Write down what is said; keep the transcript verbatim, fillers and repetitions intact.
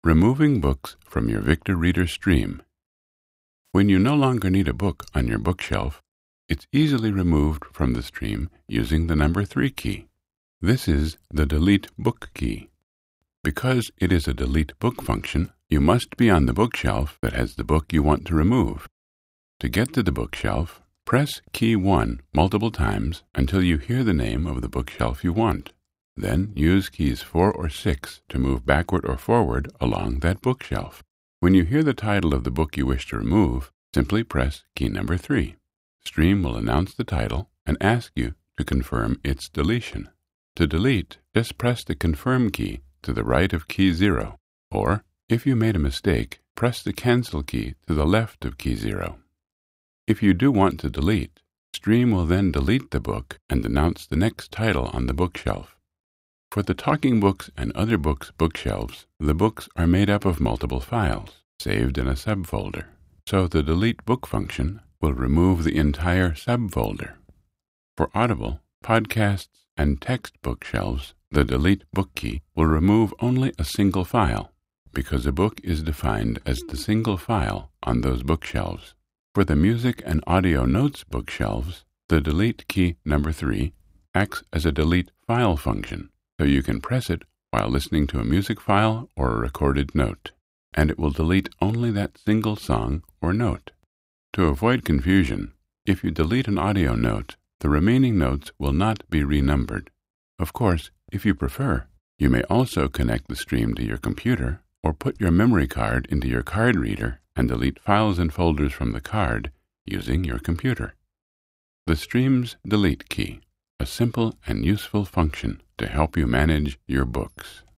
Removing books from your Victor Reader stream. When you no longer need a book on your bookshelf, it's easily removed from the stream using the number three key. This is the delete book key. Because it is a delete book function, you must be on the bookshelf that has the book you want to remove. To get to the bookshelf, press key one multiple times until you hear the name of the bookshelf you want. Then use keys four or six to move backward or forward along that bookshelf. When you hear the title of the book you wish to remove, simply press key number three. Stream will announce the title and ask you to confirm its deletion. To delete, just press the confirm key to the right of key zero, or, if you made a mistake, press the cancel key to the left of key zero. If you do want to delete, Stream will then delete the book and announce the next title on the bookshelf. For the Talking Books and Other Books bookshelves, the books are made up of multiple files, saved in a subfolder, so the delete book function will remove the entire subfolder. For Audible, podcasts, and text bookshelves, the delete book key will remove only a single file, because a book is defined as the single file on those bookshelves. For the music and audio notes bookshelves, the delete key number three acts as a delete file function, so you can press it while listening to a music file or a recorded note, and it will delete only that single song or note. To avoid confusion, if you delete an audio note, the remaining notes will not be renumbered. Of course, if you prefer, you may also connect the stream to your computer or put your memory card into your card reader and delete files and folders from the card using your computer. The stream's delete key, a simple and useful function to help you manage your books.